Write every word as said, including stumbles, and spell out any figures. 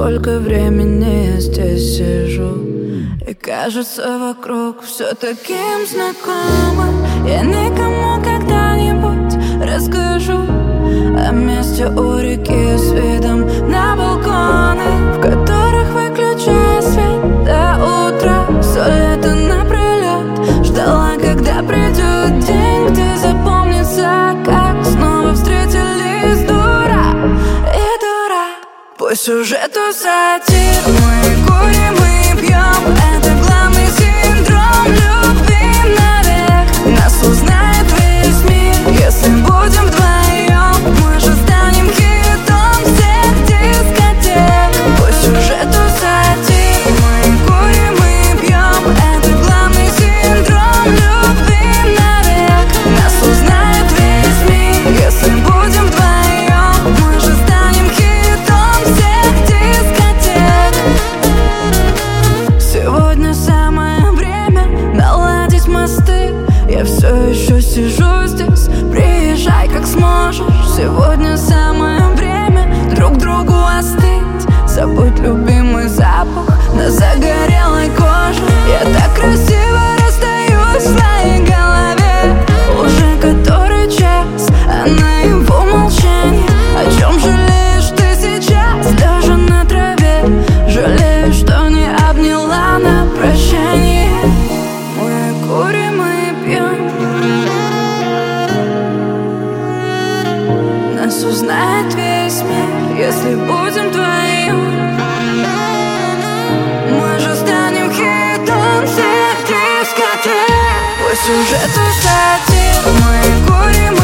Сколько времени я здесь сижу, и кажется вокруг все таким знакомым. Я никому когда-нибудь расскажу о месте у реки с видом на балконы, в которых, выключая свет до утра, все лето напролет ждала, когда придет день, где запомнится, как снова встретились дура и дура. По сюжету сатир мы курим и пьем, это главный синдром любви навек. Нас узнает весь мир, если будем вдвоем. Мы же станем хитом всех дискотек. По сюжету сатир мы курим и пьем, это главный синдром любви навек. Нас узнает весь мир, если будем вдвоем. Мы же станем хитом всех дискотек. Сегодня самое время наладить мосты. Я все еще сижу здесь, приезжай как сможешь. Сегодня самое время друг другу остыть. Забудь любимый запах на загорелой коже. Я так красиво расстаюсь в своей голове уже который час, а наяву молчание. О чем жалеешь ты сейчас, лежа на траве? Жалею, что не обняла на прощание. Мы курим и пьем, нас узнает весь мир, если будем вдвоем. Мы же станем хитом всех дискотек. По сюжету сатир мы курим